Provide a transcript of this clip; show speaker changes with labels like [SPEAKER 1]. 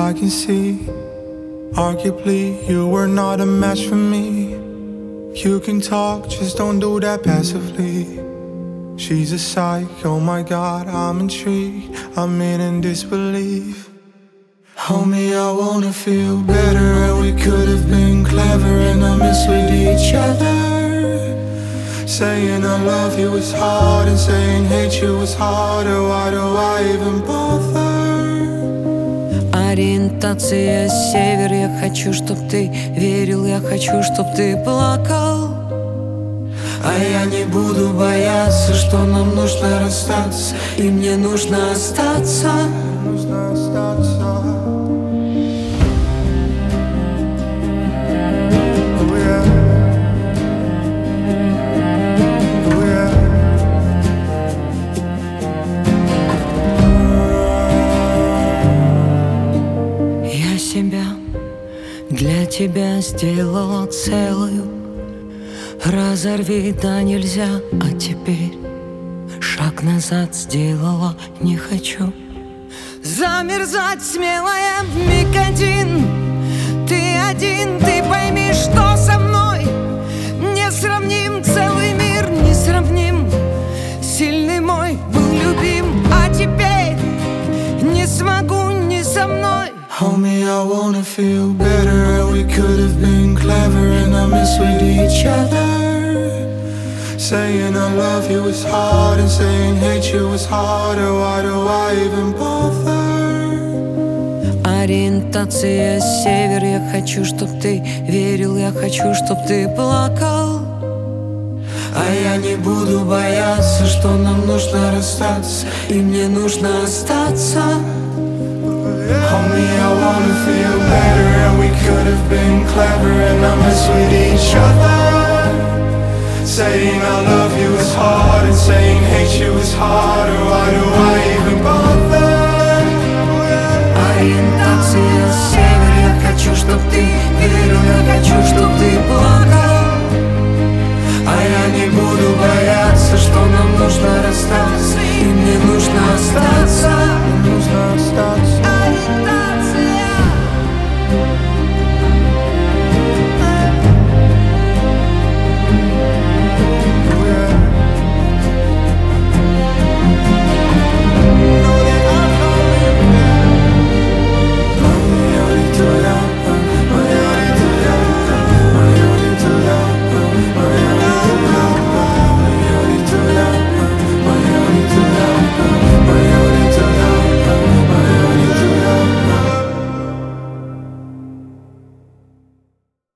[SPEAKER 1] I can see. Arguably, you were not a match for me. You can talk, just don't do that passively. She's a psych, oh my god, I'm intrigued. I'm in disbelief. Homie, I wanna feel better, and we could've been clever, and I miss with each other. Saying I love you is hard, and saying hate you is harder. Why do I even bother?
[SPEAKER 2] Ориентация север. Я хочу, чтоб ты верил, я хочу, чтоб ты плакал.
[SPEAKER 1] А я не буду бояться, что нам нужно расстаться, и мне нужно остаться.
[SPEAKER 2] Я себя для тебя сделала целую. Разорви, да нельзя, а теперь шаг назад сделала, не хочу замерзать смелая вмиг один. Ты пойми, что со мной не сравним, целый мир не сравним. Сильный мой был любим, а теперь не смогу не со мной.
[SPEAKER 1] Homie, I wanna feel better, and we could've been clever, and I miss with each other. Saying I love you is hard, and saying hate you is harder. Why do I even bother?
[SPEAKER 2] Ориентация север. Я хочу, чтоб ты верил, я хочу, чтоб ты плакал.
[SPEAKER 1] А я не буду бояться, что нам нужно расстаться, и мне нужно остаться. Homie, I wanna feel better, and we could've been clever, and I miss with each other. Saying I love you is hard, and saying hate you is harder. Why do I even bother?